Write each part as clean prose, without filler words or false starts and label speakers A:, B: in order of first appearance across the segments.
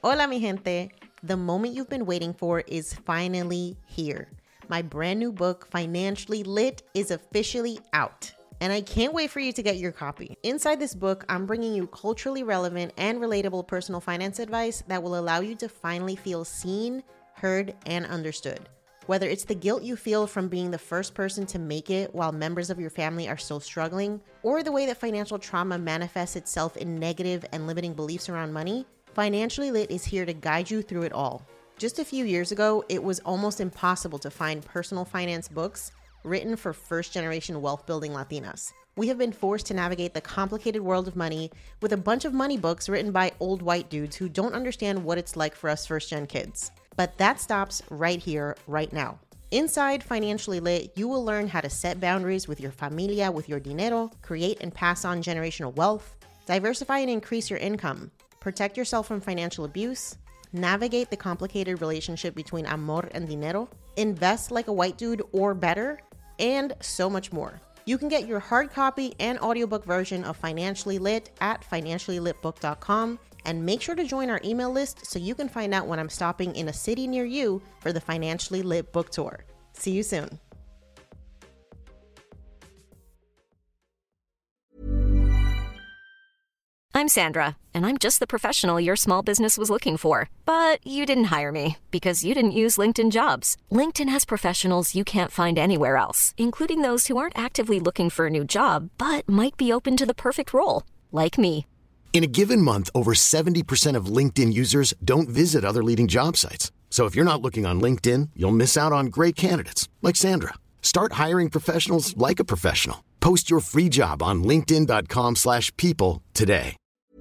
A: Hola, mi gente. The moment you've been waiting for is finally here. My brand new book, Financially Lit, is officially out. And I can't wait for you to get your copy. Inside this book, I'm bringing you culturally relevant and relatable personal finance advice that will allow you to finally feel seen, heard, and understood. Whether it's the guilt you feel from being the first person to make it while members of your family are still struggling, or the way that financial trauma manifests itself in negative and limiting beliefs around money, Financially Lit is here to guide you through it all. Just a few years ago, it was almost impossible to find personal finance books written for first-generation wealth-building Latinas. We have been forced to navigate the complicated world of money with a bunch of money books written by old white dudes who don't understand what it's like for us first-gen kids. But that stops right here, right now. Inside Financially Lit, you will learn how to set boundaries with your familia, with your dinero, create and pass on generational wealth, diversify and increase your income, protect yourself from financial abuse, navigate the complicated relationship between amor and dinero, invest like a white dude or better, and so much more. You can get your hard copy and audiobook version of Financially Lit at financiallylitbook.com, and make sure to join our email list so you can find out when I'm stopping in a city near you for the Financially Lit book tour. See you soon.
B: I'm Sandra, and I'm just the professional your small business was looking for. But you didn't hire me because you didn't use LinkedIn Jobs. LinkedIn has professionals you can't find anywhere else, including those who aren't actively looking for a new job, but might be open to the perfect role, like me.
C: In a given month, over 70% of LinkedIn users don't visit other leading job sites. So if you're not looking on LinkedIn, you'll miss out on great candidates like Sandra. Start hiring professionals like a professional. Post your free job on linkedin.com/people today.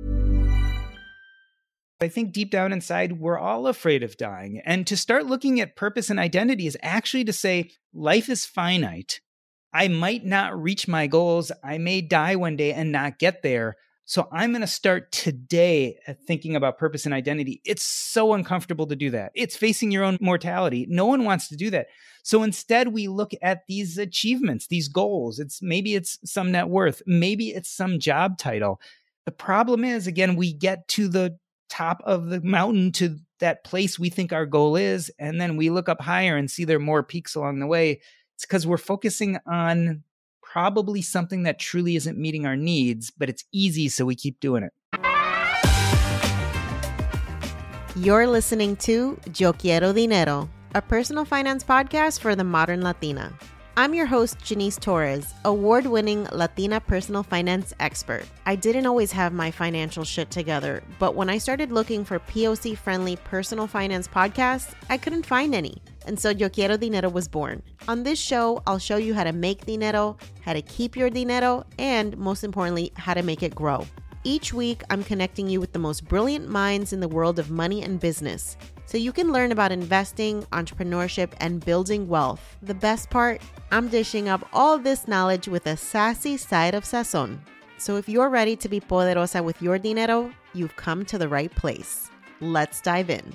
D: I think deep down inside, we're all afraid of dying. And to start looking at purpose and identity is actually to say, life is finite. I might not reach my goals. I may die one day and not get there. So I'm going to start today at thinking about purpose and identity. It's so uncomfortable to do that. It's facing your own mortality. No one wants to do that. So instead, we look at these achievements, these goals. Maybe it's some net worth. Maybe it's some job title. The problem is, again, we get to the top of the mountain, to that place we think our goal is, and then we look up higher and see there are more peaks along the way. It's because we're focusing on probably something that truly isn't meeting our needs, but it's easy, so we keep doing it.
A: You're listening to Yo Quiero Dinero, a personal finance podcast for the modern Latina. I'm your host, Janice Torres, award-winning Latina personal finance expert. I didn't always have my financial shit together, but when I started looking for POC-friendly personal finance podcasts, I couldn't find any. And so Yo Quiero Dinero was born. On this show, I'll show you how to make dinero, how to keep your dinero, and most importantly, how to make it grow. Each week, I'm connecting you with the most brilliant minds in the world of money and business, so you can learn about investing, entrepreneurship, and building wealth. The best part, I'm dishing up all this knowledge with a sassy side of sazon. So if you're ready to be poderosa with your dinero, you've come to the right place. Let's dive in.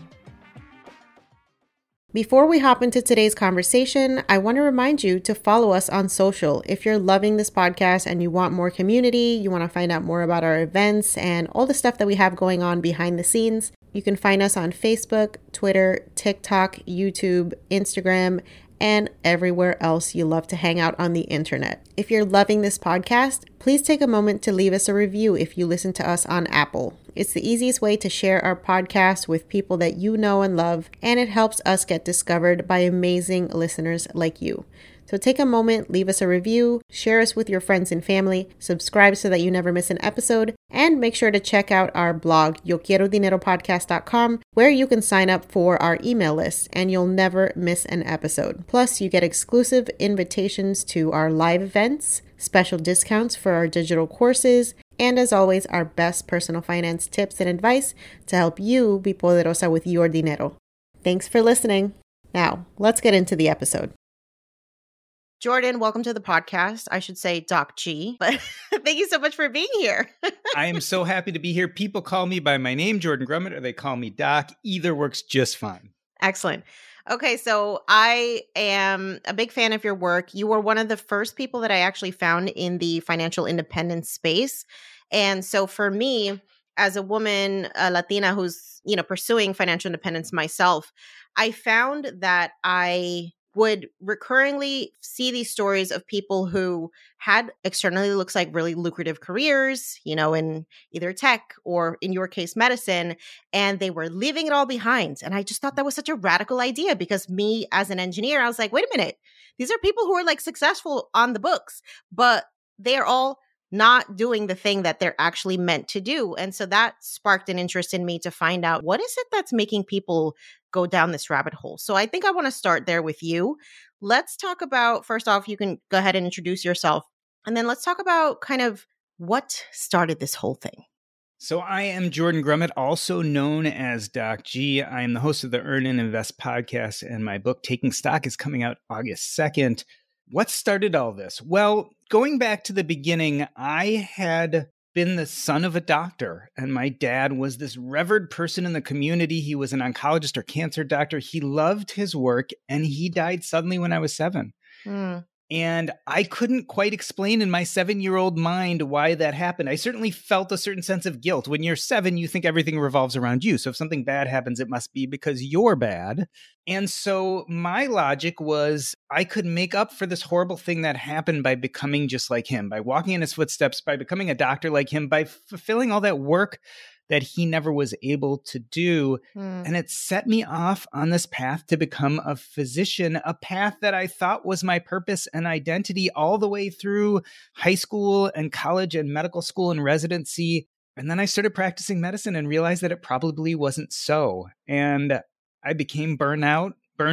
A: Before we hop into today's conversation, I want to remind you to follow us on social. If you're loving this podcast and you want more community, you want to find out more about our events and all the stuff that we have going on behind the scenes, you can find us on Facebook, Twitter, TikTok, YouTube, Instagram, and everywhere else you love to hang out on the internet. If you're loving this podcast, please take a moment to leave us a review if you listen to us on Apple. It's the easiest way to share our podcast with people that you know and love, and it helps us get discovered by amazing listeners like you. So take a moment, leave us a review, share us with your friends and family, subscribe so that you never miss an episode, and make sure to check out our blog, YoQuieroDineroPodcast.com, where you can sign up for our email list and you'll never miss an episode. Plus, you get exclusive invitations to our live events, special discounts for our digital courses, and as always, our best personal finance tips and advice to help you be poderosa with your dinero. Thanks for listening. Now, let's get into the episode. Jordan, welcome to the podcast. I should say Doc G, but thank you so much for being here.
D: I am so happy to be here. People call me by my name, Jordan Grummett, or they call me Doc. Either works just fine.
A: Excellent. Okay, so I am a big fan of your work. You were one of the first people that I actually found in the financial independence space. And so for me, as a woman, a Latina who's, pursuing financial independence myself, I found that I would recurringly see these stories of people who had externally looks like really lucrative careers, in either tech or in your case, medicine, and they were leaving it all behind. And I just thought that was such a radical idea because me as an engineer, I was like, wait a minute, these are people who are like successful on the books, but they are all not doing the thing that they're actually meant to do. And so that sparked an interest in me to find out what is it that's making people go down this rabbit hole. So I think I want to start there with you. Let's talk about, first off, you can go ahead and introduce yourself. And then let's talk about kind of what started this whole thing.
D: So I am Jordan Grummett, also known as Doc G. I am the host of the Earn and Invest podcast, and my book, Taking Stock, is coming out August 2nd. What started all this? Well, going back to the beginning, I had been the son of a doctor, and my dad was this revered person in the community. He was an oncologist or cancer doctor. He loved his work, and he died suddenly when I was 7. And I couldn't quite explain in my 7-year-old mind why that happened. I certainly felt a certain sense of guilt. When you're 7, you think everything revolves around you. So if something bad happens, it must be because you're bad. And so my logic was I could make up for this horrible thing that happened by becoming just like him, by walking in his footsteps, by becoming a doctor like him, by fulfilling all that work that he never was able to do. And it set me off on this path to become a physician, a path that I thought was my purpose and identity all the way through high school and college and medical school and residency. And then I started practicing medicine and realized that it probably wasn't so. And I became burned out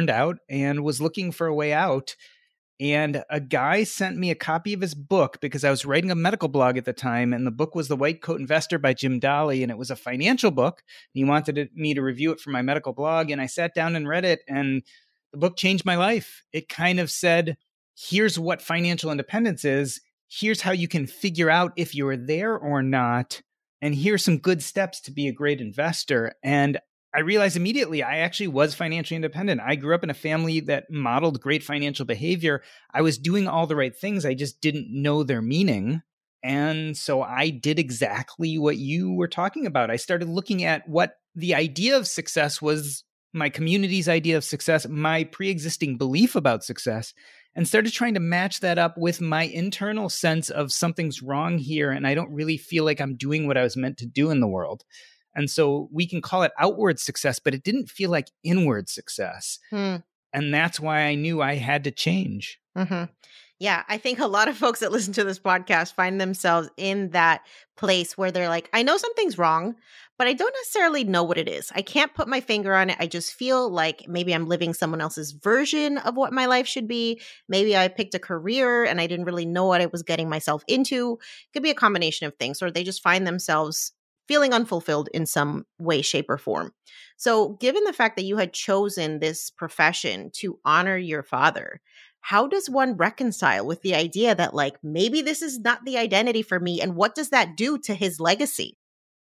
D: and was looking for a way out. And a guy sent me a copy of his book because I was writing a medical blog at the time. And the book was The White Coat Investor by Jim Daly. And it was a financial book. And he wanted me to review it for my medical blog. And I sat down and read it. And the book changed my life. It kind of said, here's what financial independence is. Here's how you can figure out if you're there or not. And here's some good steps to be a great investor. And I realized immediately I actually was financially independent. I grew up in a family that modeled great financial behavior. I was doing all the right things. I just didn't know their meaning. And so I did exactly what you were talking about. I started looking at what the idea of success was, my community's idea of success, my pre-existing belief about success, and started trying to match that up with my internal sense of something's wrong here and I don't really feel like I'm doing what I was meant to do in the world. And so we can call it outward success, but it didn't feel like inward success. And that's why I knew I had to change.
A: Yeah, I think a lot of folks that listen to this podcast find themselves in that place where they're like, I know something's wrong, but I don't necessarily know what it is. I can't put my finger on it. I just feel like maybe I'm living someone else's version of what my life should be. Maybe I picked a career and I didn't really know what I was getting myself into. It could be a combination of things, or they just find themselves feeling unfulfilled in some way, shape, or form. So given the fact that you had chosen this profession to honor your father, how does one reconcile with the idea that like, maybe this is not the identity for me? And what does that do to his legacy?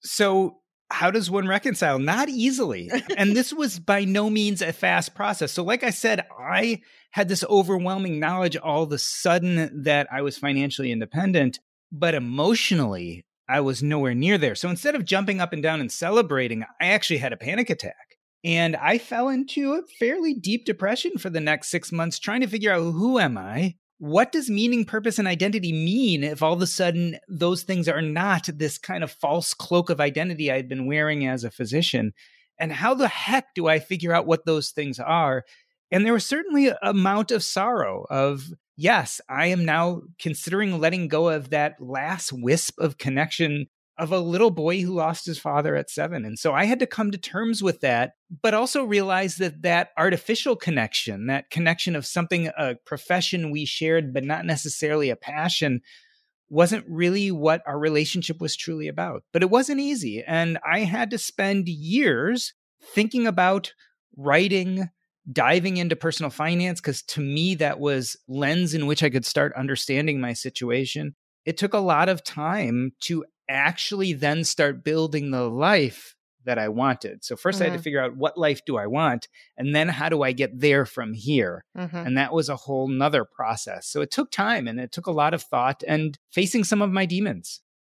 D: So how does one reconcile? Not easily. And this was by no means a fast process. So like I said, I had this overwhelming knowledge all of a sudden that I was financially independent, but emotionally, I was nowhere near there. So instead of jumping up and down and celebrating, I actually had a panic attack. And I fell into a fairly deep depression for the next 6 months, trying to figure out, who am I? What does meaning, purpose, and identity mean if all of a sudden those things are not this kind of false cloak of identity I'd been wearing as a physician? And how the heck do I figure out what those things are? And there was certainly an amount of sorrow of, yes, I am now considering letting go of that last wisp of connection of a little boy who lost his father at 7. And so I had to come to terms with that, but also realize that that artificial connection, that connection of something, a profession we shared, but not necessarily a passion, wasn't really what our relationship was truly about. But it wasn't easy. And I had to spend years thinking about writing, diving into personal finance, because to me, that was lens in which I could start understanding my situation. It took a lot of time to actually then start building the life that I wanted. So first I had to figure out, what life do I want? And then how do I get there from here? And that was a whole nother process. So it took time and it took a lot of thought and facing some of my demons.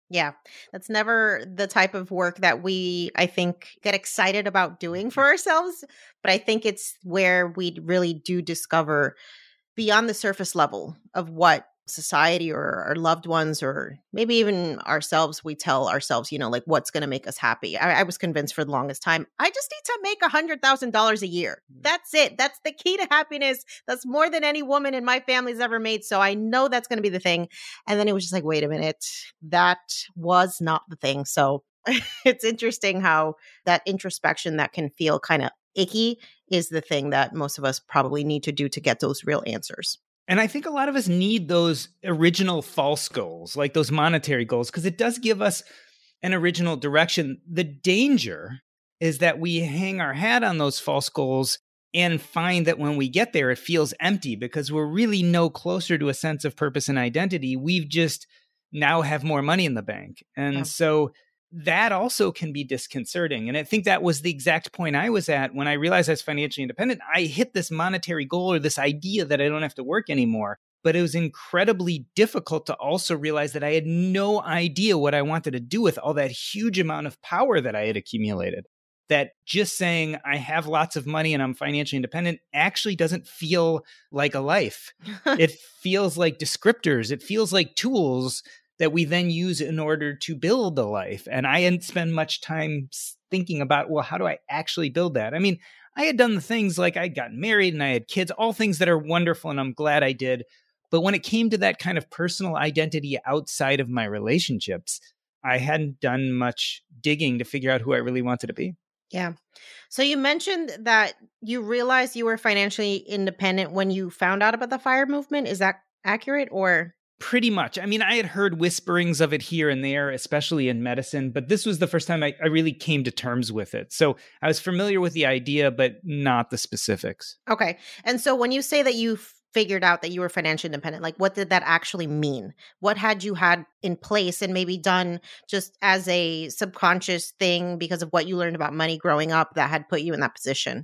A: Yeah, that's never the type of work that I think, get excited about doing for ourselves. But I think it's where we really do discover beyond the surface level of what society or our loved ones or maybe even ourselves, we tell ourselves, like what's going to make us happy. I was convinced for the longest time, I just need to make $100,000 a year. That's it. That's the key to happiness. That's more than any woman in my family's ever made. So I know that's going to be the thing. And then it was just like, wait a minute, that was not the thing. So it's interesting how that introspection that can feel kind of icky is the thing that most of us probably need to do to get those real answers.
D: And I think a lot of us need those original false goals, like those monetary goals, because it does give us an original direction. The danger is that we hang our hat on those false goals and find that when we get there, it feels empty because we're really no closer to a sense of purpose and identity. We've just now have more money in the bank. And so that also can be disconcerting. And I think that was the exact point I was at when I realized I was financially independent. I hit this monetary goal or this idea that I don't have to work anymore. But it was incredibly difficult to also realize that I had no idea what I wanted to do with all that huge amount of power that I had accumulated. That just saying I have lots of money and I'm financially independent actually doesn't feel like a life. It feels like descriptors. It feels like tools that we then use in order to build a life. And I hadn't spent much time thinking about, well, how do I actually build that? I mean, I had done the things like I got married and I had kids, all things that are wonderful and I'm glad I did. But when it came to that kind of personal identity outside of my relationships, I hadn't done much digging to figure out who I really wanted to be.
A: Yeah. So you mentioned that you realized you were financially independent when you found out about the FIRE movement. Is that accurate or?
D: Pretty much. I mean, I had heard whisperings of it here and there, especially in medicine, but this was the first time I really came to terms with it. So I was familiar with the idea, but not the specifics.
A: Okay. And so when you say that you figured out that you were financially independent, like what did that actually mean? What had you had in place and maybe done just as a subconscious thing because of what you learned about money growing up that had put you in that position?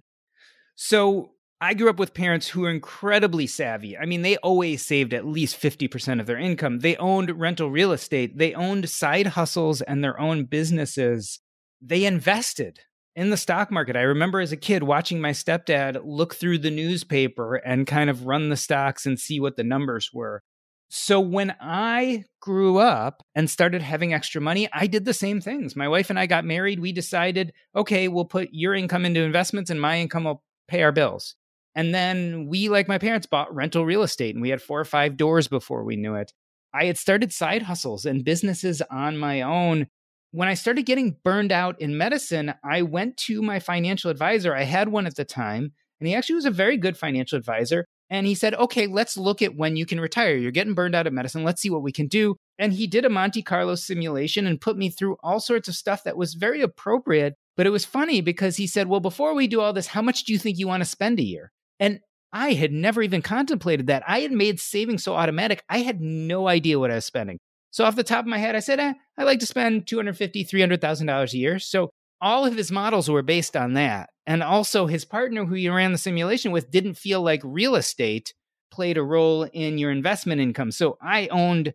D: So I grew up with parents who were incredibly savvy. I mean, they always saved at least 50% of their income. They owned rental real estate. They owned side hustles and their own businesses. They invested in the stock market. I remember as a kid watching my stepdad look through the newspaper and kind of run the stocks and see what the numbers were. So when I grew up and started having extra money, I did the same things. My wife and I got married. We decided, okay, we'll put your income into investments and my income will pay our bills. And then we, like my parents, bought rental real estate and we had 4 or 5 doors before we knew it. I had started side hustles and businesses on my own. When I started getting burned out in medicine, I went to my financial advisor. I had one at the time, and he actually was a very good financial advisor. And he said, okay, let's look at when you can retire. You're getting burned out at medicine. Let's see what we can do. And he did a Monte Carlo simulation and put me through all sorts of stuff that was very appropriate. But it was funny because he said, well, before we do all this, how much do you think you want to spend a year? And I had never even contemplated that. I had made saving so automatic. I had no idea what I was spending. So off the top of my head, I said, I like to spend $250,000, $300,000 a year. So all of his models were based on that. And also his partner who you ran the simulation with didn't feel like real estate played a role in your investment income. So I owned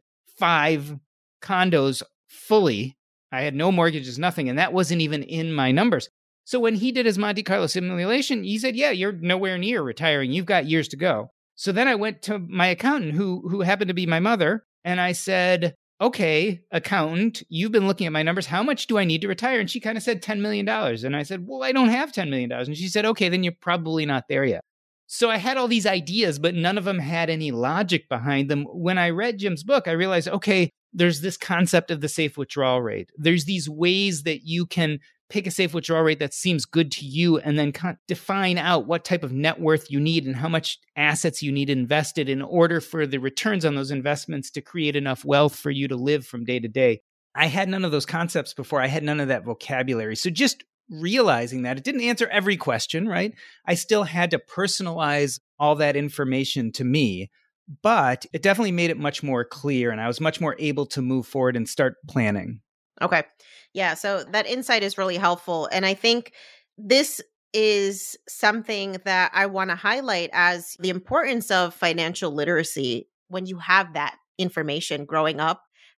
D: 5 condos fully. I had no mortgages, nothing. And that wasn't even in my numbers. So when he did his Monte Carlo simulation, he said, yeah, you're nowhere near retiring. You've got years to go. So then I went to my accountant who happened to be my mother. And I said, okay, accountant, you've been looking at my numbers. How much do I need to retire? And she kind of said $10 million. And I said, well, I don't have $10 million. And she said, okay, then you're probably not there yet. So I had all these ideas, but none of them had any logic behind them. When I read Jim's book, I realized, okay, there's this concept of the safe withdrawal rate. There's these ways that you can pick a safe withdrawal rate that seems good to you and then define out what type of net worth you need and how much assets you need invested in order for the returns on those investments to create enough wealth for you to live from day to day. I had none of those concepts before. I had none of that vocabulary. So just realizing that it didn't answer every question, right? I still had to personalize all that information to me, but it definitely made it much more clear and I was much more able to move forward and start planning.
A: Okay. Yeah. So that insight is really helpful. And I think this is something that I want to highlight as the importance of financial literacy when you have that information growing up,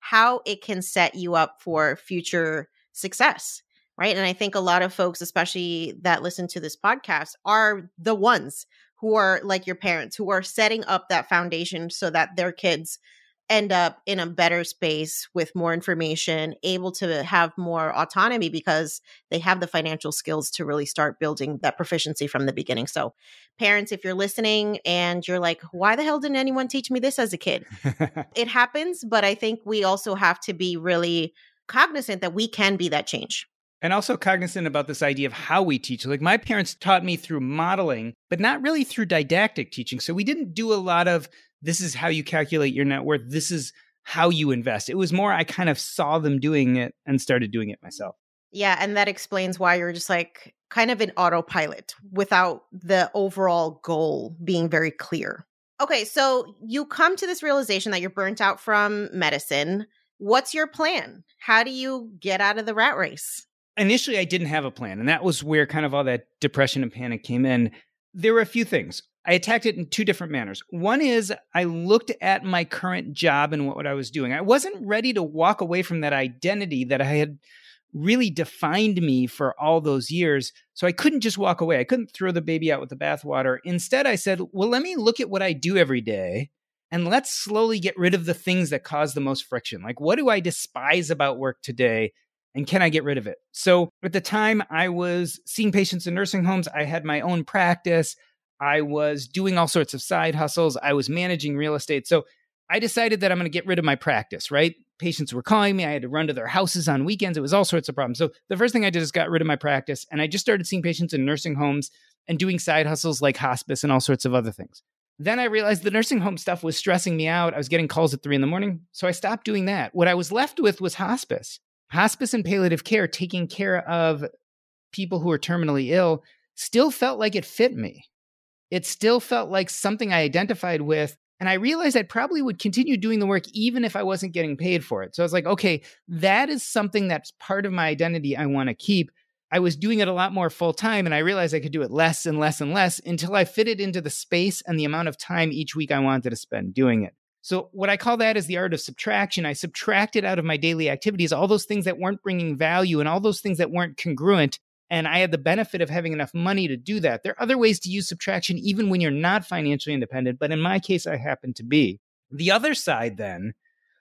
A: how it can set you up for future success, right? And I think a lot of folks, especially that listen to this podcast, are the ones who are like your parents, who are setting up that foundation so that their kids end up in a better space with more information, able to have more autonomy because they have the financial skills to really start building that proficiency from the beginning. So parents, if you're listening and you're like, why the hell didn't anyone teach me this as a kid? It happens, but I think we also have to be really cognizant that we can be that change.
D: And also cognizant about this idea of how we teach. Like my parents taught me through modeling, but not really through didactic teaching. So we didn't do a lot of, this is how you calculate your net worth. This is how you invest. It was more, I kind of saw them doing it and started doing it myself.
A: Yeah. And that explains why you're just like kind of in autopilot without the overall goal being very clear. Okay. So you come to this realization that you're burnt out from medicine. What's your plan? How do you get out of the rat race?
D: Initially, I didn't have a plan. And that was where kind of all that depression and panic came in. There were a few things. I attacked it in two different manners. One is I looked at my current job and what I was doing. I wasn't ready to walk away from that identity that I had really defined me for all those years. So I couldn't just walk away. I couldn't throw the baby out with the bathwater. Instead, I said, well, let me look at what I do every day and let's slowly get rid of the things that cause the most friction. Like, what do I despise about work today? And can I get rid of it? So at the time, I was seeing patients in nursing homes. I had my own practice. I was doing all sorts of side hustles. I was managing real estate. So I decided that I'm going to get rid of my practice, right? Patients were calling me. I had to run to their houses on weekends. It was all sorts of problems. So the first thing I did is got rid of my practice. And I just started seeing patients in nursing homes and doing side hustles like hospice and all sorts of other things. Then I realized the nursing home stuff was stressing me out. I was getting calls at 3 a.m. So I stopped doing that. What I was left with was hospice. Hospice and palliative care, taking care of people who are terminally ill, still felt like it fit me. It still felt like something I identified with. And I realized I probably would continue doing the work even if I wasn't getting paid for it. So I was like, okay, that is something that's part of my identity I want to keep. I was doing it a lot more full time, and I realized I could do it less and less and less until I fit it into the space and the amount of time each week I wanted to spend doing it. So what I call that is the art of subtraction. I subtracted out of my daily activities all those things that weren't bringing value and all those things that weren't congruent. And I had the benefit of having enough money to do that. There are other ways to use subtraction even when you're not financially independent, but in my case, I happen to be. The other side then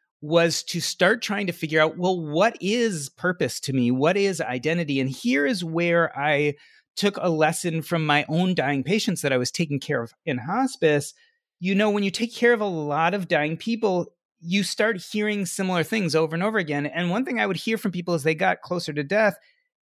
D: was to start trying to figure out, well, what is purpose to me? What is identity? And here is where I took a lesson from my own dying patients that I was taking care of in hospice. You know, when you take care of a lot of dying people, you start hearing similar things over and over again. And one thing I would hear from people as they got closer to death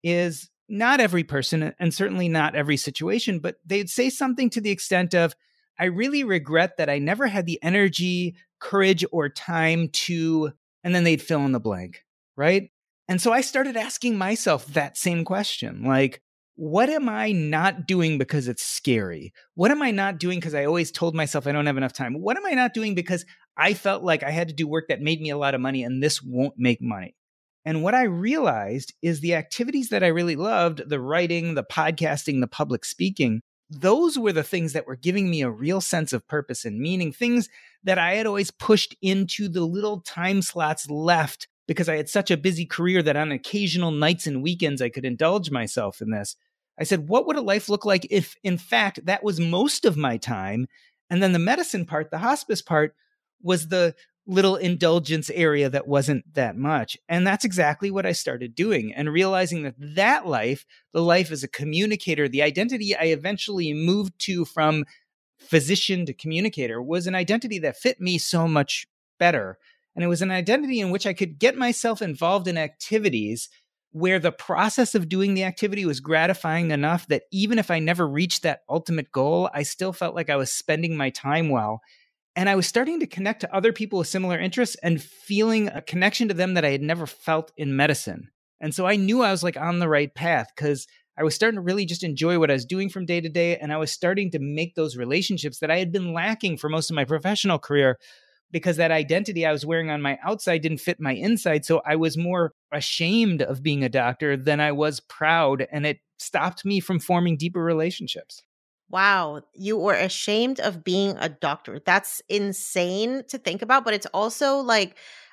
D: is not every person, and certainly not every situation, but they'd say something to the extent of, I really regret that I never had the energy, courage, or time to, and then they'd fill in the blank, right? And so I started asking myself that same question, like, what am I not doing because it's scary? What am I not doing because I always told myself I don't have enough time? What am I not doing because I felt like I had to do work that made me a lot of money and this won't make money? And what I realized is the activities that I really loved, the writing, the podcasting, the public speaking, those were the things that were giving me a real sense of purpose and meaning, things that I had always pushed into the little time slots left because I had such a busy career that on occasional nights and weekends I could indulge myself in this. I said, what would a life look like if, in fact, that was most of my time? And then the medicine part, the hospice part, was the little indulgence area that wasn't that much. And that's exactly what I started doing and realizing that that life, the life as a communicator, the identity I eventually moved to from physician to communicator was an identity that fit me so much better. And it was an identity in which I could get myself involved in activities where the process of doing the activity was gratifying enough that even if I never reached that ultimate goal, I still felt like I was spending my time well. And I was starting to connect to other people with similar interests and feeling a connection to them that I had never felt in medicine. And so I knew I was like on the right path because I was starting to really just enjoy what I was doing from day to day. And I was starting to make those relationships that I had been lacking for most of my professional career because that identity I was wearing on my outside didn't fit my inside. So I was more ashamed of being a doctor than I was proud. And it stopped me from forming deeper relationships.
A: Wow, you were ashamed of being a doctor. That's insane to think about, but it's also like,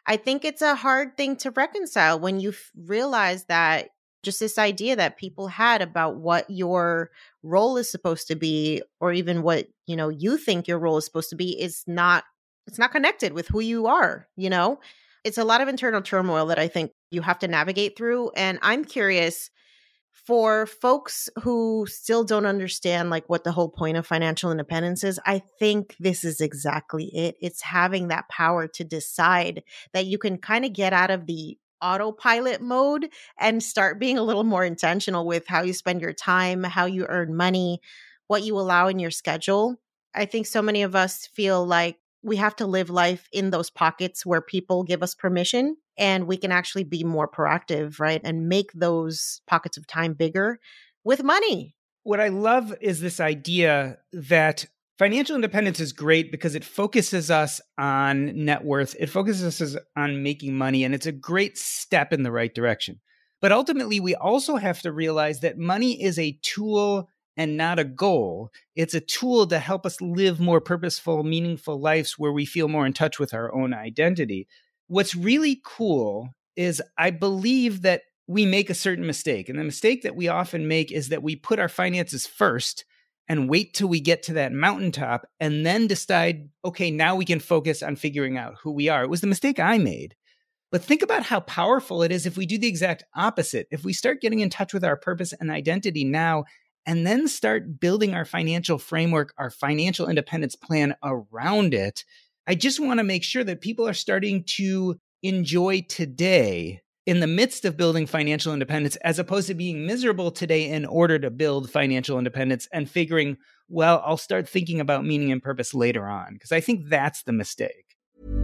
A: I think it's a hard thing to reconcile when you realize that just this idea that people had about what your role is supposed to be, or even what, you think your role is supposed to be, it's not connected with who you are, It's a lot of internal turmoil that I think you have to navigate through. And I'm curious, for folks who still don't understand like what the whole point of financial independence is, I think this is exactly it. It's having that power to decide that you can kind of get out of the autopilot mode and start being a little more intentional with how you spend your time, how you earn money, what you allow in your schedule. I think so many of us feel like we have to live life in those pockets where people give us permission, and we can actually be more proactive, right? And make those pockets of time bigger with money.
D: What I love is this idea that financial independence is great because it focuses us on net worth. It focuses us on making money, and it's a great step in the right direction. But ultimately, we also have to realize that money is a tool and not a goal. It's a tool to help us live more purposeful, meaningful lives where we feel more in touch with our own identity. What's really cool is I believe that we make a certain mistake. And the mistake that we often make is that we put our finances first and wait till we get to that mountaintop and then decide, okay, now we can focus on figuring out who we are. It was the mistake I made. But think about how powerful it is if we do the exact opposite. If we start getting in touch with our purpose and identity now, and then start building our financial framework, our financial independence plan around it. I just want to make sure that people are starting to enjoy today in the midst of building financial independence, as opposed to being miserable today in order to build financial independence and figuring, well, I'll start thinking about meaning and purpose later on, because I think that's the mistake.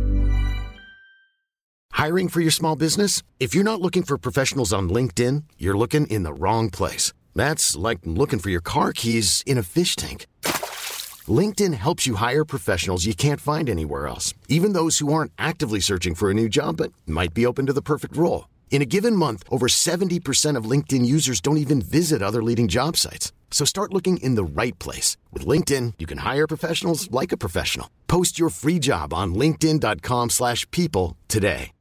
C: Hiring for your small business? If you're not looking for professionals on LinkedIn, you're looking in the wrong place. That's like looking for your car keys in a fish tank. LinkedIn helps you hire professionals you can't find anywhere else, even those who aren't actively searching for a new job but might be open to the perfect role. In a given month, over 70% of LinkedIn users don't even visit other leading job sites. So start looking in the right place. With LinkedIn, you can hire professionals like a professional. Post your free job on linkedin.com/people today.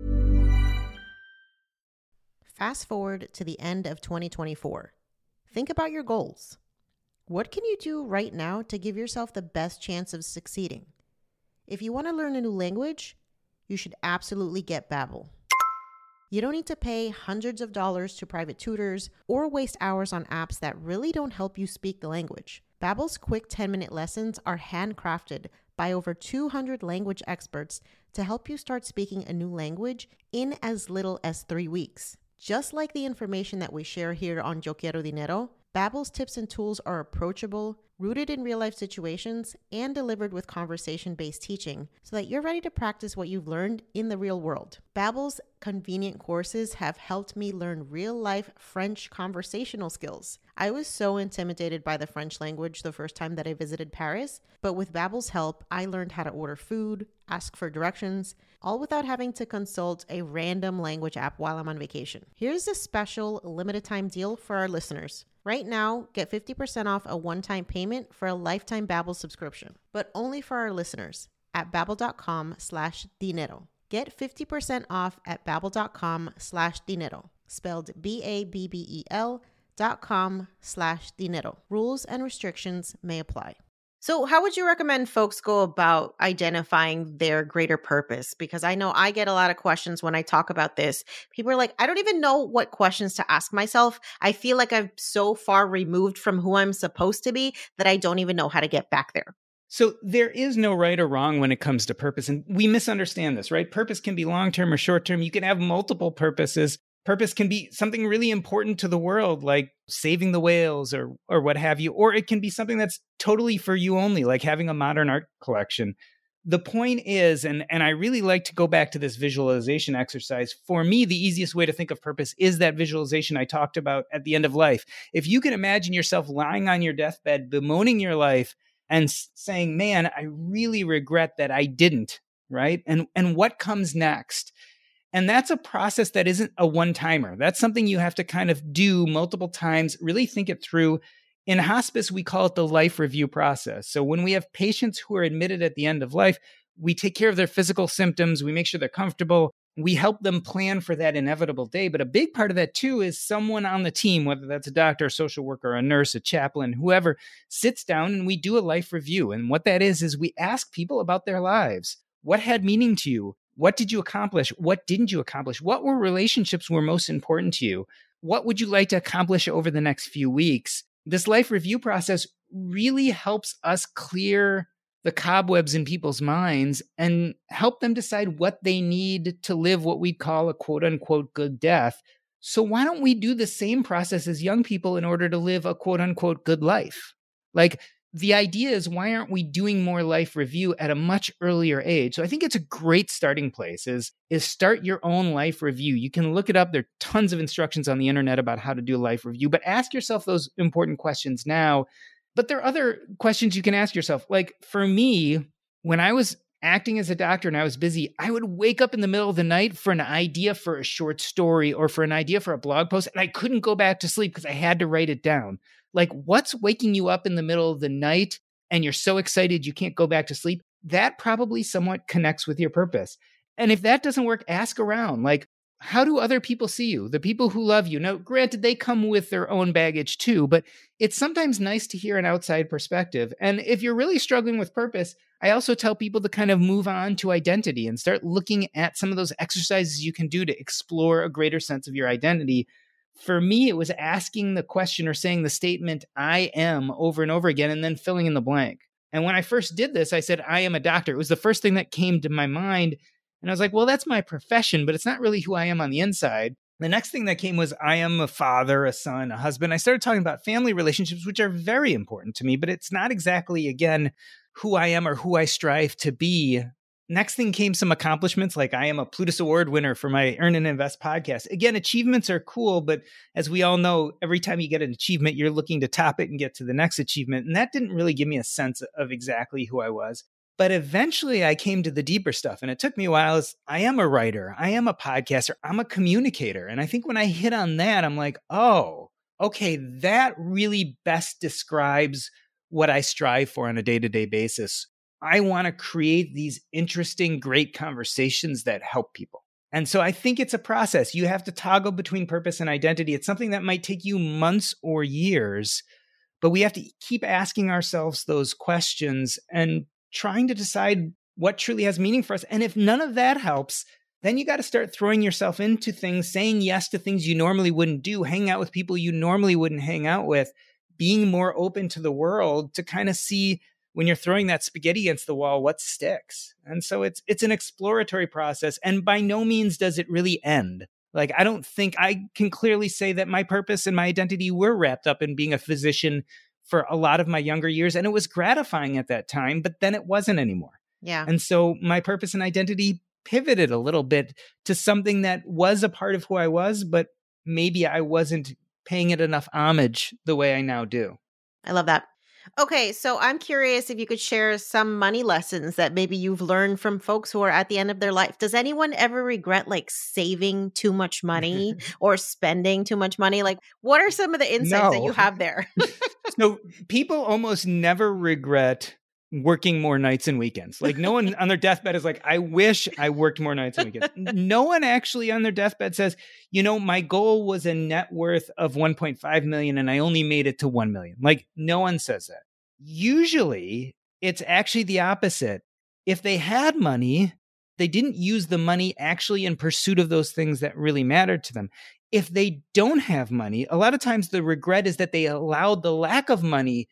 A: Fast forward to the end of 2024. Think about your goals. What can you do right now to give yourself the best chance of succeeding? If you want to learn a new language, you should absolutely get Babbel. You don't need to pay hundreds of dollars to private tutors or waste hours on apps that really don't help you speak the language. Babbel's quick 10-minute lessons are handcrafted by over 200 language experts to help you start speaking a new language in as little as 3 weeks. Just like the information that we share here on Yo Quiero Dinero, Babbel's tips and tools are approachable, rooted in real-life situations, and delivered with conversation-based teaching so that you're ready to practice what you've learned in the real world. Babbel's convenient courses have helped me learn real-life French conversational skills. I was so intimidated by the French language the first time that I visited Paris, but with Babbel's help, I learned how to order food, ask for directions, all without having to consult a random language app while I'm on vacation. Here's a special limited time deal for our listeners. Right now, get 50% off a one-time payment for a lifetime Babbel subscription, but only for our listeners at babbel.com/dinero. Get 50% off at babbel.com/dinero, spelled BABBEL.com/dinero. Rules and restrictions may apply. So how would you recommend folks go about identifying their greater purpose? Because I know I get a lot of questions when I talk about this. People are like, I don't even know what questions to ask myself. I feel like I'm so far removed from who I'm supposed to be that I don't even know how to get back there.
D: So there is no right or wrong when it comes to purpose. And we misunderstand this, right? Purpose can be long-term or short-term. You can have multiple purposes. Purpose can be something really important to the world, like saving the whales or what have you, or it can be something that's totally for you only, like having a modern art collection. The point is, and I really like to go back to this visualization exercise. For me, the easiest way to think of purpose is that visualization I talked about at the end of life. If you can imagine yourself lying on your deathbed, bemoaning your life and saying, man, I really regret that I didn't, right? And what comes next? And that's a process that isn't a one-timer. That's something you have to kind of do multiple times, really think it through. In hospice, we call it the life review process. So when we have patients who are admitted at the end of life, We take care of their physical symptoms. We make sure they're comfortable. We help them plan for that inevitable day. But a big part of that too is someone on the team, whether that's a doctor, a social worker, a nurse, a chaplain, whoever, sits down and we do a life review. And what that is we ask people about their lives. What had meaning to you? What did you accomplish? What didn't you accomplish? What were relationships were most important to you? What would you like to accomplish over the next few weeks? This life review process really helps us clear the cobwebs in people's minds and help them decide what they need to live what we call a quote unquote good death. So why don't we do the same process as young people in order to live a quote unquote good life? Like, the idea is, why aren't we doing more life review at a much earlier age? So I think it's a great starting place is start your own life review. You can look it up. There are tons of instructions on the internet about how to do a life review, but ask yourself those important questions now. But there are other questions you can ask yourself. Like for me, when I was acting as a doctor and I was busy, I would wake up in the middle of the night for an idea for a short story or for an idea for a blog post, and I couldn't go back to sleep because I had to write it down. Like, what's waking you up in the middle of the night and you're so excited you can't go back to sleep? That probably somewhat connects with your purpose. And if that doesn't work, ask around. Like, how do other people see you? The people who love you. Now, granted, they come with their own baggage too, but it's sometimes nice to hear an outside perspective. And if you're really struggling with purpose, I also tell people to kind of move on to identity and start looking at some of those exercises you can do to explore a greater sense of your identity. For me, it was asking the question or saying the statement, I am, over and over again, and then filling in the blank. And when I first did this, I said, I am a doctor. It was the first thing that came to my mind. And I was like, well, that's my profession, but it's not really who I am on the inside. The next thing that came was, I am a father, a son, a husband. I started talking about family relationships, which are very important to me, but it's not exactly, again, who I am or who I strive to be. Next thing came some accomplishments, like I am a Plutus Award winner for my Earn and Invest podcast. Again, achievements are cool, but as we all know, every time you get an achievement, you're looking to top it and get to the next achievement. And that didn't really give me a sense of exactly who I was. But eventually I came to the deeper stuff, and it took me a while. I am a writer, I am a podcaster, I'm a communicator. And I think when I hit on that, I'm like, oh, okay, that really best describes what I strive for on a day-to-day basis. I want to create these interesting, great conversations that help people. And so I think it's a process. You have to toggle between purpose and identity. It's something that might take you months or years, but we have to keep asking ourselves those questions and trying to decide what truly has meaning for us. And if none of that helps, then you got to start throwing yourself into things, saying yes to things you normally wouldn't do, hanging out with people you normally wouldn't hang out with, being more open to the world to kind of see, when you're throwing that spaghetti against the wall, what sticks. And so it's an exploratory process. And by no means does it really end. Like, I don't think I can clearly say that my purpose and my identity were wrapped up in being a physician for a lot of my younger years. And it was gratifying at that time, but then it wasn't anymore.
A: Yeah.
D: And so my purpose and identity pivoted a little bit to something that was a part of who I was, but maybe I wasn't paying it enough homage the way I now do.
A: I love that. Okay, so I'm curious if you could share some money lessons that maybe you've learned from folks who are at the end of their life. Does anyone ever regret like saving too much money or spending too much money? Like, what are some of the insights that you have there?
D: So people almost never regret working more nights and weekends. Like, no one on their deathbed is like, I wish I worked more nights and weekends. No one actually on their deathbed says, you know, my goal was a net worth of 1.5 million and I only made it to 1 million. Like, no one says that. Usually it's actually the opposite. If they had money, they didn't use the money actually in pursuit of those things that really mattered to them. If they don't have money, a lot of times the regret is that they allowed the lack of money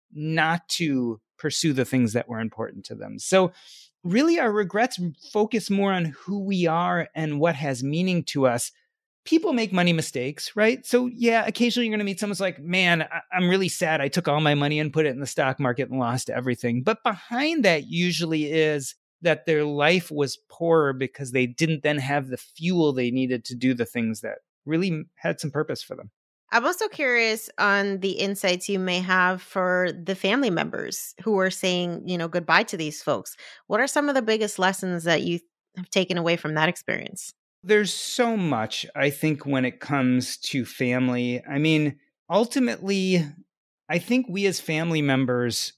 D: not to pursue the things that were important to them. So really our regrets focus more on who we are and what has meaning to us. People make money mistakes, right? So yeah, occasionally you're going to meet someone's like, man, I'm really sad. I took all my money and put it in the stock market and lost everything. But behind that usually is that their life was poorer because they didn't then have the fuel they needed to do the things that really had some purpose for them.
A: I'm also curious on the insights you may have for the family members who are saying, you know, goodbye to these folks. What are some of the biggest lessons that you have taken away from that experience?
D: There's so much, I think, when it comes to family. I mean, ultimately, I think we as family members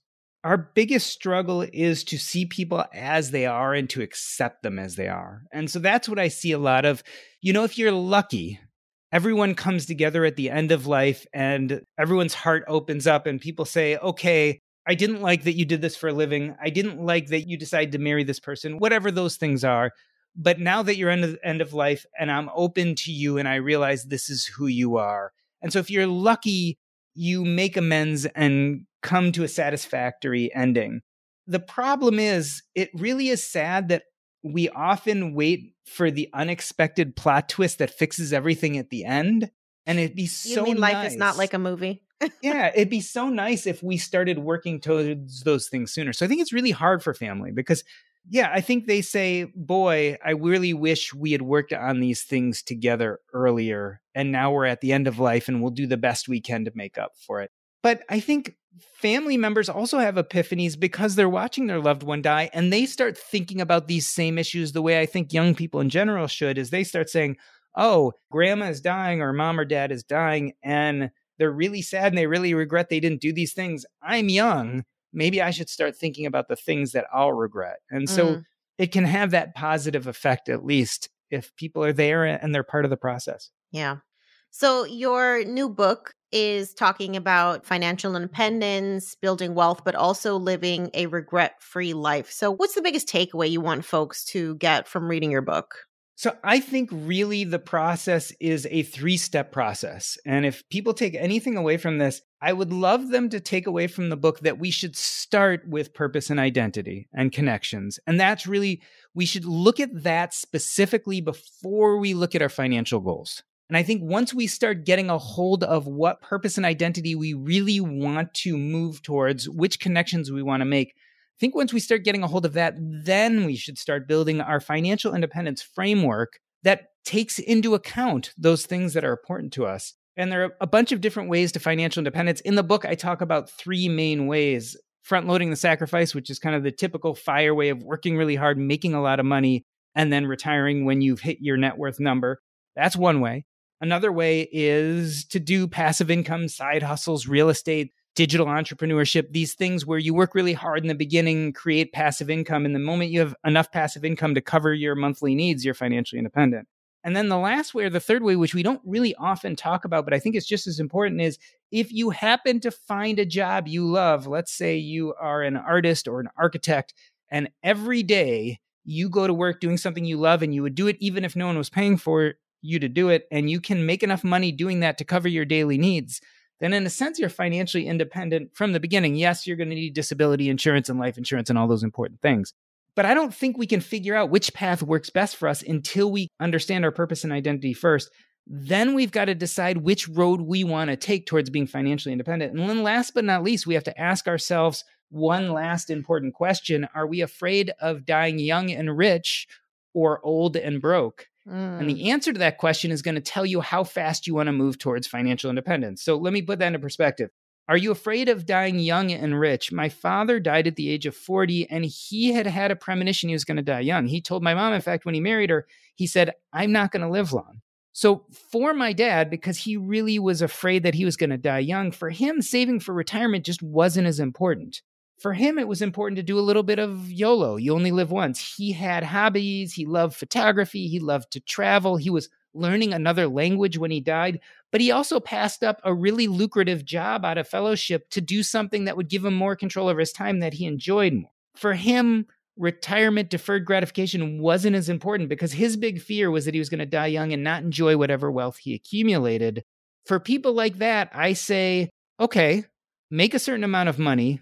D: our biggest struggle is to see people as they are and to accept them as they are. And so that's what I see a lot of. If you're lucky, everyone comes together at the end of life and everyone's heart opens up and people say, okay, I didn't like that you did this for a living. I didn't like that you decided to marry this person, whatever those things are. But now that you're at the end of life and I'm open to you and I realize this is who you are. And so if you're lucky, you make amends and come to a satisfactory ending. The problem is, it really is sad that we often wait for the unexpected plot twist that fixes everything at the end. And it'd be so nice.
A: You mean life is not like a movie?
D: Yeah, it'd be so nice if we started working towards those things sooner. So I think it's really hard for family because, I think they say, boy, I really wish we had worked on these things together earlier. And now we're at the end of life and we'll do the best we can to make up for it. But I think family members also have epiphanies because they're watching their loved one die and they start thinking about these same issues the way I think young people in general should, is they start saying, oh, grandma is dying or mom or dad is dying and they're really sad and they really regret they didn't do these things. I'm young. Maybe I should start thinking about the things that I'll regret. And so it can have that positive effect, at least if people are there and they're part of the process.
A: Yeah. So your new book is talking about financial independence, building wealth, but also living a regret-free life. So what's the biggest takeaway you want folks to get from reading your book?
D: So I think really the process is a 3-step process. And if people take anything away from this, I would love them to take away from the book that we should start with purpose and identity and connections. And that's really, we should look at that specifically before we look at our financial goals. And I think once we start getting a hold of what purpose and identity we really want to move towards, which connections we want to make, I think once we start getting a hold of that, then we should start building our financial independence framework that takes into account those things that are important to us. And there are a bunch of different ways to financial independence. In the book, I talk about 3 main ways. Front loading the sacrifice, which is kind of the typical FIRE way of working really hard, making a lot of money, and then retiring when you've hit your net worth number. That's one way. Another way is to do passive income, side hustles, real estate, digital entrepreneurship, these things where you work really hard in the beginning, create passive income. And the moment you have enough passive income to cover your monthly needs, you're financially independent. And then the last way, or the third way, which we don't really often talk about, but I think it's just as important, is if you happen to find a job you love, let's say you are an artist or an architect, and every day you go to work doing something you love and you would do it even if no one was paying for you to do it, and you can make enough money doing that to cover your daily needs, then in a sense, you're financially independent from the beginning. Yes, you're going to need disability insurance and life insurance and all those important things. But I don't think we can figure out which path works best for us until we understand our purpose and identity first. Then we've got to decide which road we want to take towards being financially independent. And then last but not least, we have to ask ourselves one last important question. Are we afraid of dying young and rich or old and broke? And the answer to that question is going to tell you how fast you want to move towards financial independence. So let me put that into perspective. Are you afraid of dying young and rich? My father died at the age of 40, and he had had a premonition he was going to die young. He told my mom, in fact, when he married her, he said, I'm not going to live long. So for my dad, because he really was afraid that he was going to die young, for him, saving for retirement just wasn't as important. For him, it was important to do a little bit of YOLO. You only live once. He had hobbies. He loved photography. He loved to travel. He was learning another language when he died. But he also passed up a really lucrative job out of fellowship to do something that would give him more control over his time that he enjoyed more. For him, retirement deferred gratification wasn't as important because his big fear was that he was going to die young and not enjoy whatever wealth he accumulated. For people like that, I say, okay, make a certain amount of money.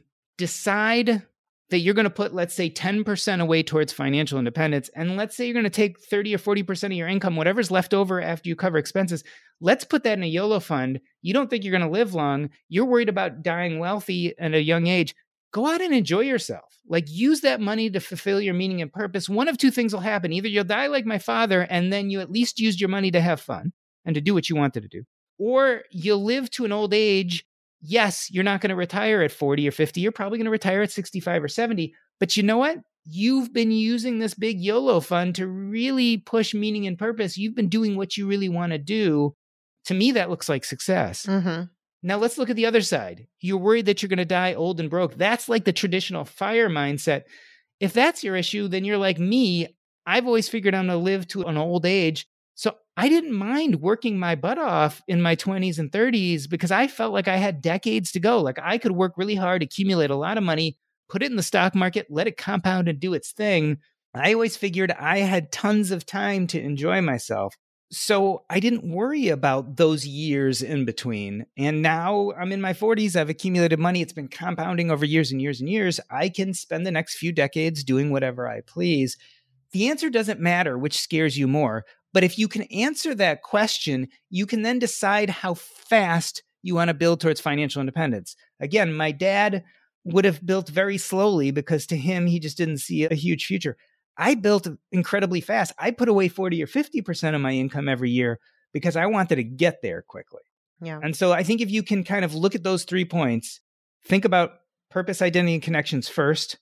D: Decide that you're going to put, let's say, 10% away towards financial independence. And let's say you're going to take 30 or 40% of your income, whatever's left over after you cover expenses. Let's put that in a YOLO fund. You don't think you're going to live long. You're worried about dying wealthy at a young age. Go out and enjoy yourself. Like, use that money to fulfill your meaning and purpose. One of 2 things will happen. Either you'll die like my father, and then you at least used your money to have fun and to do what you wanted to do. Or you'll live to an old age. Yes, you're not going to retire at 40 or 50. You're probably going to retire at 65 or 70. But you know what? You've been using this big YOLO fund to really push meaning and purpose. You've been doing what you really want to do. To me, that looks like success.
A: Mm-hmm.
D: Now let's look at the other side. You're worried that you're going to die old and broke. That's like the traditional FIRE mindset. If that's your issue, then you're like me. I've always figured I'm going to live to an old age. So I didn't mind working my butt off in my 20s and 30s because I felt like I had decades to go. Like I could work really hard, accumulate a lot of money, put it in the stock market, let it compound and do its thing. I always figured I had tons of time to enjoy myself. So I didn't worry about those years in between. And now I'm in my 40s. I've accumulated money. It's been compounding over years and years and years. I can spend the next few decades doing whatever I please. The answer doesn't matter which scares you more. But if you can answer that question, you can then decide how fast you want to build towards financial independence. Again, my dad would have built very slowly because to him, he just didn't see a huge future. I built incredibly fast. I put away 40 or 50% of my income every year because I wanted to get there quickly.
A: Yeah.
D: And so I think if you can kind of look at those 3 points, think about purpose, identity, and connections first,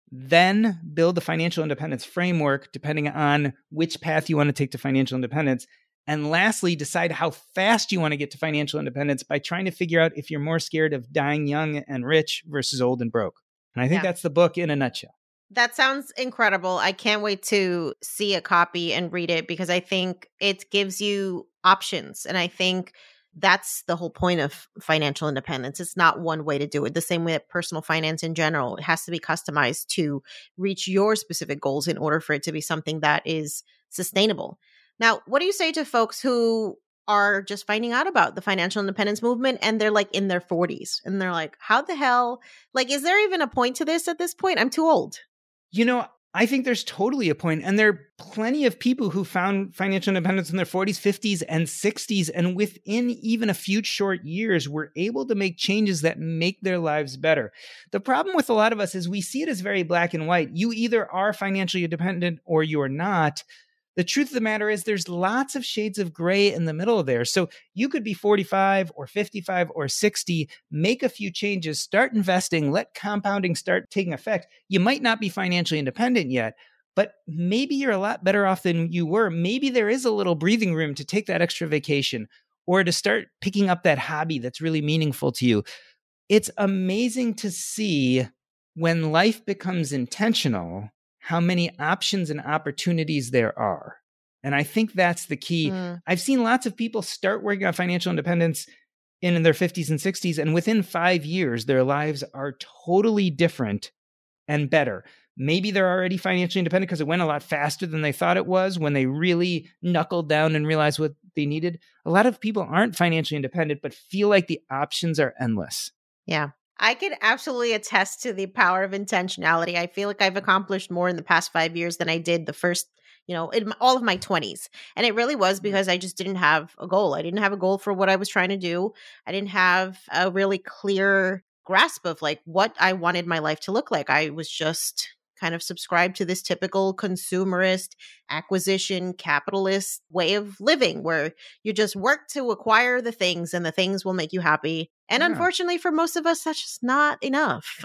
D: then build the financial independence framework depending on which path you want to take to financial independence. And lastly, decide how fast you want to get to financial independence by trying to figure out if you're more scared of dying young and rich versus old and broke. And I think that's the book in a nutshell.
A: That sounds incredible. I can't wait to see a copy and read it because I think it gives you options. And I think that's the whole point of financial independence. It's not one way to do it. The same way that personal finance in general, it has to be customized to reach your specific goals in order for it to be something that is sustainable. Now, what do you say to folks who are just finding out about the financial independence movement and they're like in their 40s and they're like, how the hell, like, is there even a point to this at this point? I'm too old.
D: You know, I think there's totally a point. And there are plenty of people who found financial independence in their 40s, 50s, and 60s. And within even a few short years, were able to make changes that make their lives better. The problem with a lot of us is we see it as very black and white. You either are financially independent or you're not. The truth of the matter is there's lots of shades of gray in the middle there. So you could be 45 or 55 or 60, make a few changes, start investing, let compounding start taking effect. You might not be financially independent yet, but maybe you're a lot better off than you were. Maybe there is a little breathing room to take that extra vacation or to start picking up that hobby that's really meaningful to you. It's amazing to see when life becomes intentional, how many options and opportunities there are. And I think that's the key. I've seen lots of people start working on financial independence in their 50s and 60s, and within 5 years, their lives are totally different and better. Maybe they're already financially independent because it went a lot faster than they thought it was when they really knuckled down and realized what they needed. A lot of people aren't financially independent, but feel like the options are endless.
A: Yeah. I can absolutely attest to the power of intentionality. I feel like I've accomplished more in the past 5 years than I did the first, in all of my 20s. And it really was because I just didn't have a goal. I didn't have a goal for what I was trying to do. I didn't have a really clear grasp of like what I wanted my life to look like. I was just kind of subscribed to this typical consumerist, acquisition, capitalist way of living where you just work to acquire the things and the things will make you happy. And unfortunately for most of us, that's just not enough.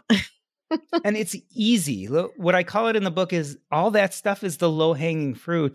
D: And it's easy. What I call it in the book is all that stuff is the low-hanging fruit.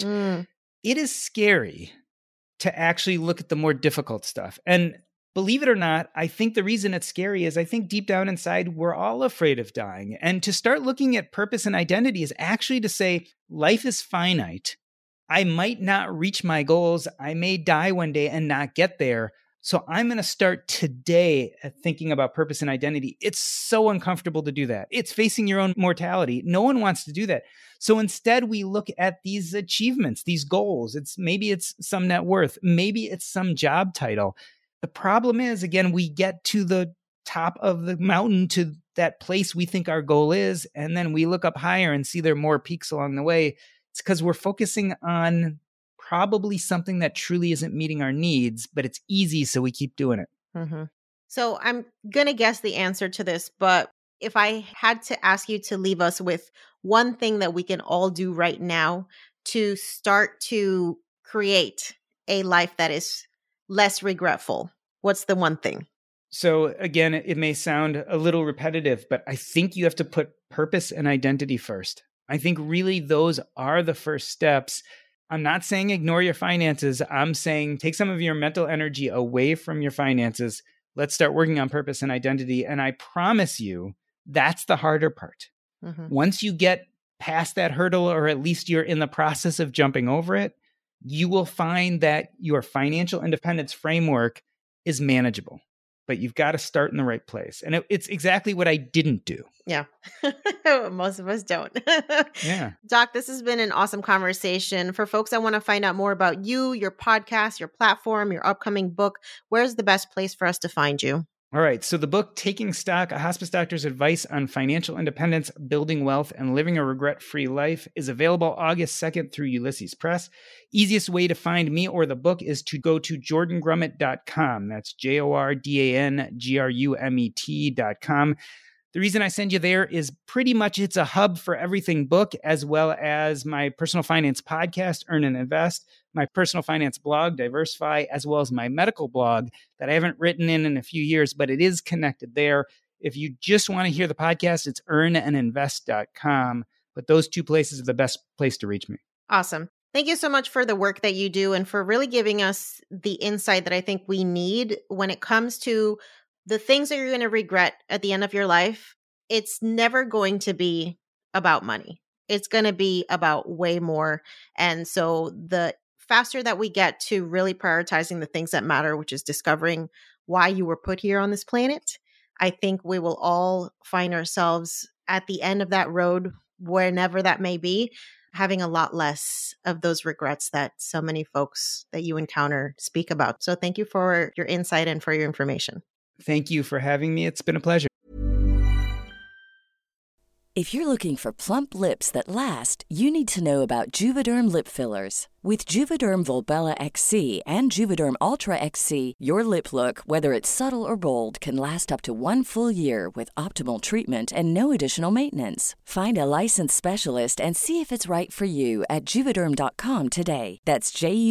D: It is scary to actually look at the more difficult stuff. And believe it or not, I think the reason it's scary is I think deep down inside, we're all afraid of dying. And to start looking at purpose and identity is actually to say, life is finite. I might not reach my goals. I may die one day and not get there. So I'm going to start today at thinking about purpose and identity. It's so uncomfortable to do that. It's facing your own mortality. No one wants to do that. So instead, we look at these achievements, these goals. Maybe it's some net worth. Maybe it's some job title. The problem is, again, we get to the top of the mountain, to that place we think our goal is, and then we look up higher and see there are more peaks along the way. It's because we're focusing on probably something that truly isn't meeting our needs, but it's easy, so we keep doing it.
A: Mm-hmm. So I'm going to guess the answer to this, but if I had to ask you to leave us with one thing that we can all do right now to start to create a life that is less regretful, what's the one thing?
D: So again, it may sound a little repetitive, but I think you have to put purpose and identity first. I think really those are the first steps. I'm not saying ignore your finances. I'm saying take some of your mental energy away from your finances. Let's start working on purpose and identity. And I promise you, that's the harder part.
A: Mm-hmm.
D: Once you get past that hurdle, or at least you're in the process of jumping over it, you will find that your financial independence framework is manageable. But you've got to start in the right place. And it's exactly what I didn't do.
A: Yeah. Most of us don't.
D: Yeah.
A: Doc, this has been an awesome conversation. For folks that want to find out more about you, your podcast, your platform, your upcoming book, where's the best place for us to find you?
D: All right. So the book, Taking Stock, A Hospice Doctor's Advice on Financial Independence, Building Wealth, and Living a Regret-Free Life, is available August 2nd through Ulysses Press. Easiest way to find me or the book is to go to jordangrumet.com. That's JORDANGRUMET.com. The reason I send you there is pretty much it's a hub for everything book, as well as my personal finance podcast, Earn and Invest, my personal finance blog, Diversify, as well as my medical blog that I haven't written in a few years, but it is connected there. If you just want to hear the podcast, it's earnandinvest.com. But those two places are the best place to reach me.
A: Awesome. Thank you so much for the work that you do and for really giving us the insight that I think we need when it comes to the things that you're going to regret at the end of your life. It's never going to be about money. It's going to be about way more. And so the faster that we get to really prioritizing the things that matter, which is discovering why you were put here on this planet, I think we will all find ourselves at the end of that road, whenever that may be, having a lot less of those regrets that so many folks that you encounter speak about. So thank you for your insight and for your information.
D: Thank you for having me. It's been a pleasure.
E: If you're looking for plump lips that last, you need to know about Juvederm lip fillers. With Juvederm Volbella XC and Juvederm Ultra XC, your lip look, whether it's subtle or bold, can last up to 1 full year with optimal treatment and no additional maintenance. Find a licensed specialist and see if it's right for you at Juvederm.com today. That's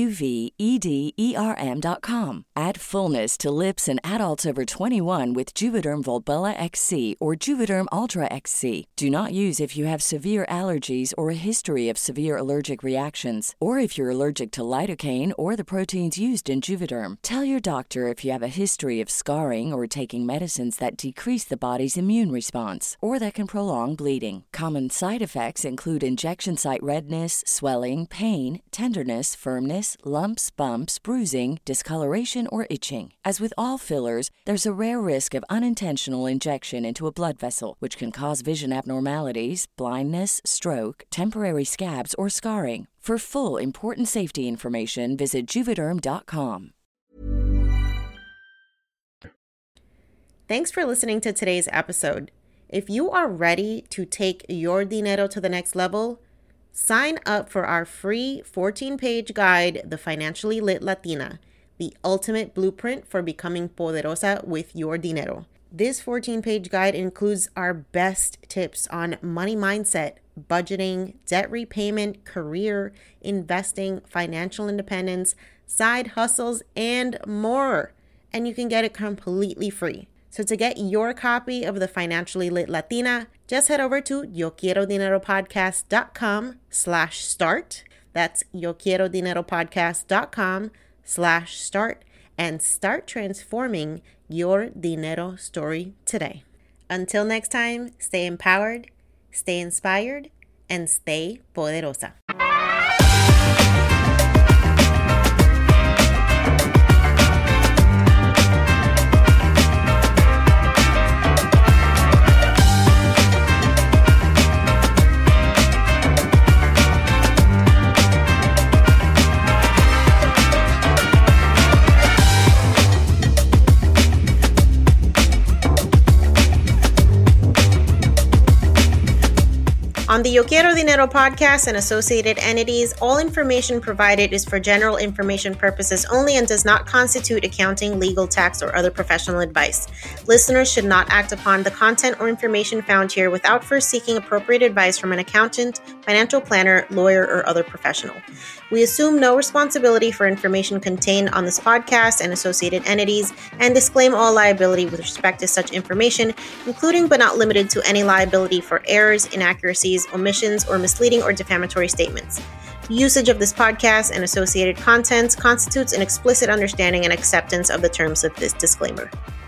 E: JUVEDERM.com. Add fullness to lips in adults over 21 with Juvederm Volbella XC or Juvederm Ultra XC. Do not use if you have severe allergies or a history of severe allergic reactions, or if you're allergic to lidocaine or the proteins used in Juvederm. Tell your doctor if you have a history of scarring or taking medicines that decrease the body's immune response or that can prolong bleeding. Common side effects include injection site redness, swelling, pain, tenderness, firmness, lumps, bumps, bruising, discoloration, or itching. As with all fillers, there's a rare risk of unintentional injection into a blood vessel, which can cause vision abnormalities, blindness, stroke, temporary scabs, or scarring. For full, important safety information, visit Juvederm.com.
A: Thanks for listening to today's episode. If you are ready to take your dinero to the next level, sign up for our free 14-page guide, The Financially Lit Latina, the ultimate blueprint for becoming poderosa with your dinero. This 14-page guide includes our best tips on money mindset, budgeting, debt repayment, career, investing, financial independence, side hustles, and more. And you can get it completely free. So to get your copy of The Financially Lit Latina, just head over to YoQuieroDineroPodcast.com/start. That's YoQuieroDineroPodcast.com/start and start transforming your dinero story today. Until next time, stay empowered, stay inspired, and stay poderosa. On the Yo Quiero Dinero podcast and associated entities, all information provided is for general information purposes only and does not constitute accounting, legal, tax, or other professional advice. Listeners should not act upon the content or information found here without first seeking appropriate advice from an accountant, financial planner, lawyer, or other professional. We assume no responsibility for information contained on this podcast and associated entities and disclaim all liability with respect to such information, including but not limited to any liability for errors, inaccuracies, omissions, or misleading or defamatory statements. Usage of this podcast and associated content constitutes an explicit understanding and acceptance of the terms of this disclaimer.